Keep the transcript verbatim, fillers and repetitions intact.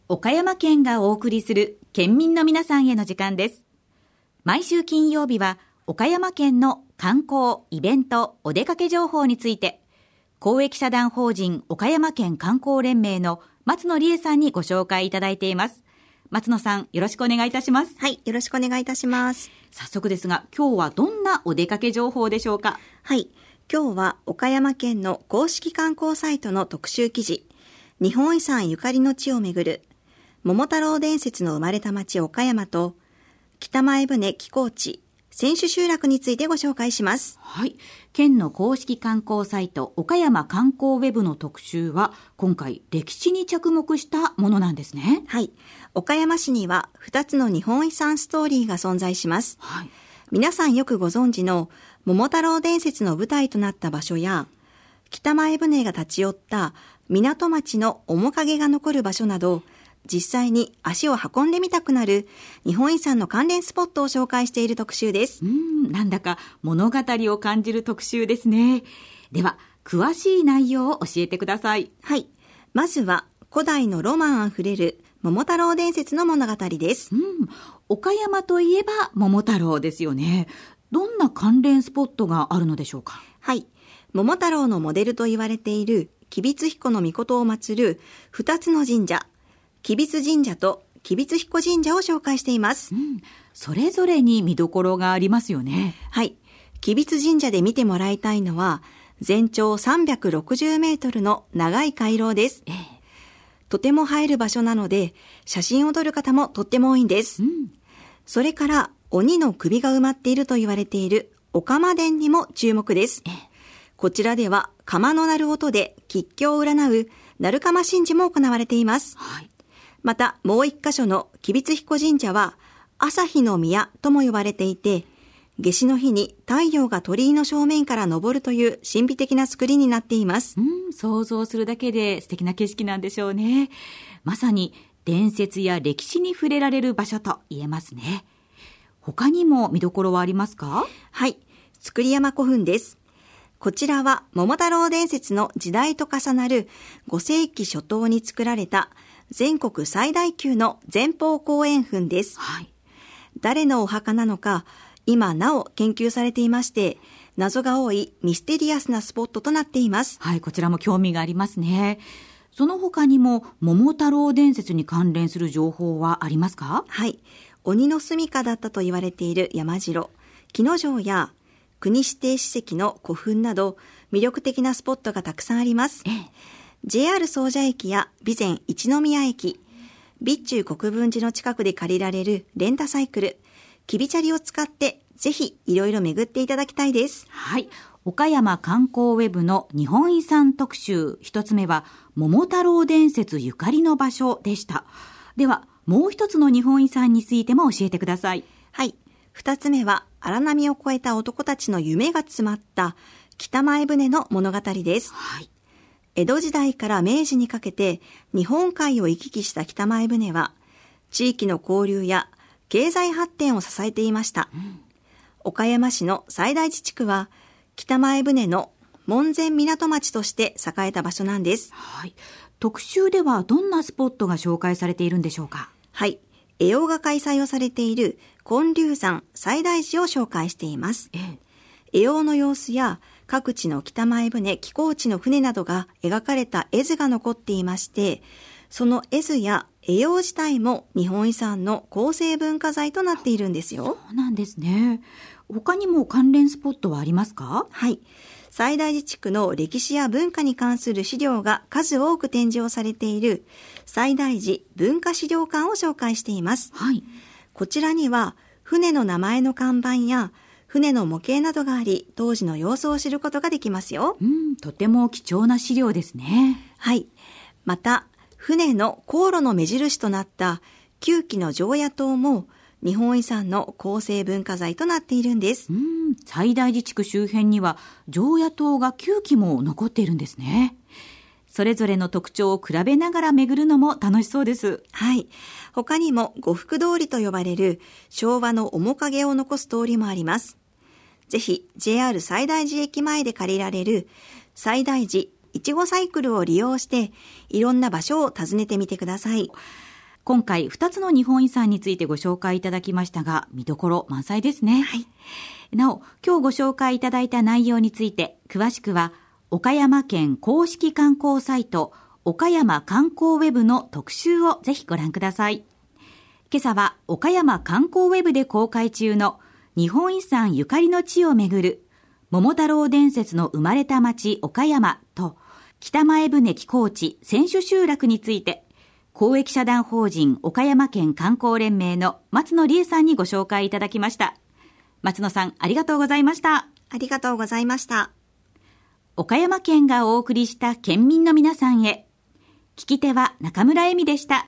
岡山県がお送りする県民の皆さんへの時間です。毎週金曜日は岡山県の観光、イベント、お出かけ情報について公益社団法人岡山県観光連盟の松野理恵さんにご紹介いただいています。松野さん、よろしくお願いいたします。 はい、よろしくお願いいたします。 早速ですが、今日はどんなお出かけ情報でしょうか？ はい、今日は岡山県の公式観光サイトの特集記事、日本遺産ゆかりの地をめぐる桃太郎伝説の生まれた町岡山と北前船寄港地選手集落についてご紹介します。 はい。県の公式観光サイト岡山観光ウェブの特集は今回歴史に着目したものなんですね。 はい。岡山市にはふたつの日本遺産ストーリーが存在します。はい。皆さんよくご存知の桃太郎伝説の舞台となった場所や北前船が立ち寄った港町の面影が残る場所など、実際に足を運んでみたくなる日本遺産の関連スポットを紹介している特集です。 うーん、なんだか物語を感じる特集ですね。では、詳しい内容を教えてください。 はい。まずは古代のロマンあふれる桃太郎伝説の物語です。 うん、岡山といえば桃太郎ですよね。どんな関連スポットがあるのでしょうか？ はい。桃太郎のモデルと言われている吉備津彦の命を祀る二つの神社、吉備津神社と吉備津彦神社を紹介しています。 うん、それぞれに見どころがありますよね。 はい。吉備津神社で見てもらいたいのは、全長さんびゃくろくじゅうメートルの長い回廊です。ええ、とても映える場所なので、写真を撮る方もとっても多いんです。うん、それから、鬼の首が埋まっていると言われている岡間殿にも注目です。ええ、こちらでは、釜の鳴る音で吉凶を占う鳴釜神事も行われています。はい。またもう一箇所の吉備津彦神社は朝日の宮とも呼ばれていて、夏至の日に太陽が鳥居の正面から昇るという神秘的な作りになっています。 うん、想像するだけで素敵な景色なんでしょうね。まさに伝説や歴史に触れられる場所と言えますね。他にも見どころはありますか？ はい、造山古墳です。こちらは桃太郎伝説の時代と重なるごせいき初頭に作られた全国最大級の前方後円墳です。はい、誰のお墓なのか今なお研究されていまして、謎が多いミステリアスなスポットとなっています。 はい、こちらも興味がありますね。その他にも桃太郎伝説に関連する情報はありますか？ はい、鬼の住処だったと言われている山城、木之丞や国指定史跡の古墳など魅力的なスポットがたくさんあります。ええ、ジェイアール 総社駅や備前一宮駅、備中国分寺の近くで借りられるレンタサイクル、きびチャリを使ってぜひいろいろ巡っていただきたいです。 はい。岡山観光ウェブの日本遺産特集、一つ目は桃太郎伝説ゆかりの場所でした。では、もう一つの日本遺産についても教えてください。 はい。二つ目は荒波を越えた男たちの夢が詰まった北前船の物語です。はい。江戸時代から明治にかけて日本海を行き来した北前船は地域の交流や経済発展を支えていました。うん、岡山市の西大寺地区は北前船の門前港町として栄えた場所なんです。 はい。特集ではどんなスポットが紹介されているんでしょうか？ はい。会陽が開催をされている金龍山西大寺を紹介しています。ええ、会陽の様子や各地の北前船、寄港地の船などが描かれた絵図が残っていまして、その絵図や会陽自体も日本遺産の構成文化財となっているんですよ。 そうなんですね。他にも関連スポットはありますか？ はい。西大寺地区の歴史や文化に関する資料が数多く展示をされている西大寺文化資料館を紹介しています。はい。こちらには船の名前の看板や船の模型などがあり、当時の様子を知ることができますよ。 うん、とても貴重な資料ですね。 はい。また、船の航路の目印となった旧期の常夜灯も日本遺産の構成文化財となっているんです。 うん、西大寺地区周辺には常夜灯がきゅうきも残っているんですね。それぞれの特徴を比べながら巡るのも楽しそうです。 はい。他にも呉服通りと呼ばれる昭和の面影を残す通りもあります。ぜひ ジェイアール 西大寺駅前で借りられる西大寺いちごサイクルを利用していろんな場所を訪ねてみてください。 今回ふたつの日本遺産についてご紹介いただきましたが、見どころ満載ですね。 はい。 なお、今日ご紹介いただいた内容について、詳しくは岡山県公式観光サイト、岡山観光ウェブの特集をぜひご覧ください。今朝は岡山観光ウェブで公開中の日本遺産ゆかりの地をめぐる桃太郎伝説の生まれた町岡山と北前船寄港地選手集落について、公益社団法人岡山県観光連盟の松野理恵さんにご紹介いただきました。松野さん、ありがとうございました。 ありがとうございました。 岡山県がお送りした県民の皆さんへ。聞き手は中村恵美でした。